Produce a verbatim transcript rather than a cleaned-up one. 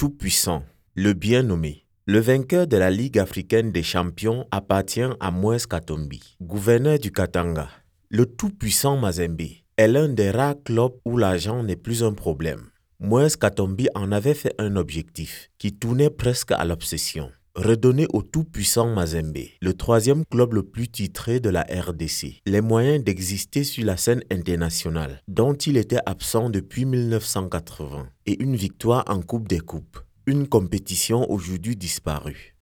tout-puissant, le bien nommé. Le vainqueur de la Ligue africaine des champions appartient à Moïse Katumbi, gouverneur du Katanga. Le tout-puissant Mazembe est l'un des rares clubs où l'argent n'est plus un problème. Moïse Katumbi en avait fait un objectif qui tournait presque à l'obsession. Redonner au tout-puissant Mazembe, le troisième club le plus titré de la R D C, les moyens d'exister sur la scène internationale, dont il était absent depuis mille neuf cent quatre-vingts, et une victoire en Coupe des Coupes, une compétition aujourd'hui disparue.